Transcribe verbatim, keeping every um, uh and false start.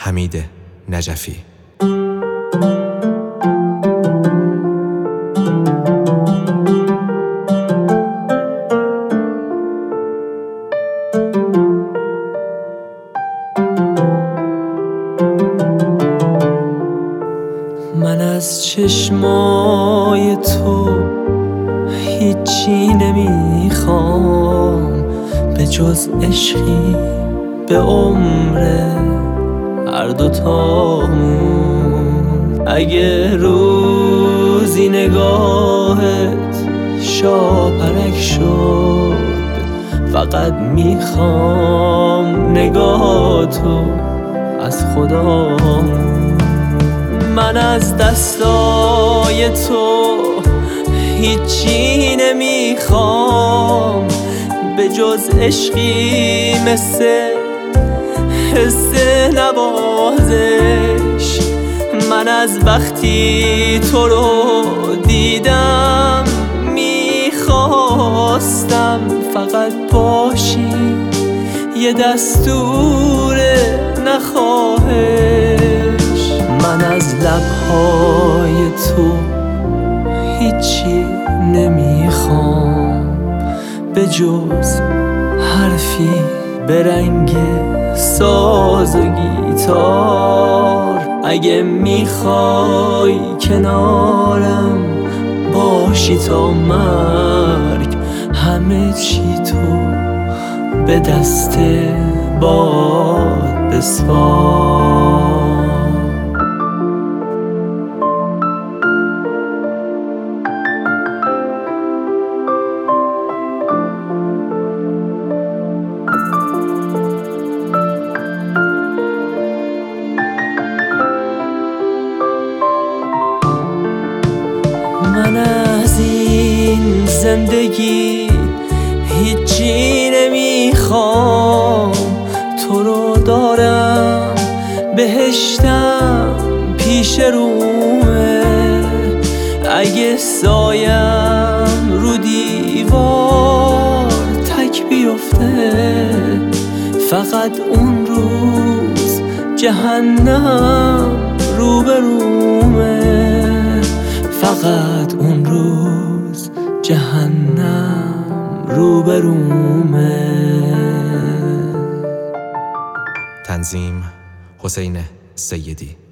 حمید نجفی. من از چشمای تو هیچی نمیخوام به جز عشقی به عمر هر دوتامون. اگه روزی نگاهت شاپرک شد، فقط میخوام نگاهتو از خدامون. من از دستای تو هیچی نمیخوام به جز عشقی مثل حس نوازش. من از وقتی تو رو دیدم میخواستم فقط باشی یه دستور نخواهش. من از لبهای تو هیچی نمیخوام به جز حرفی به رنگ ساز و گیتار. اگه میخوای کنارم باشی تا مرگ، همه چی تو به دست باد بسپار. من از این زندگی هیچی نمیخوام، تو رو دارم بهشتم پیش رومه. اگه سایم رو دیوار تک بیفته، فقط اون روز جهنم روبرومه. فقط اون روز جهنم روبرومه. تنظیم حسین سیدی.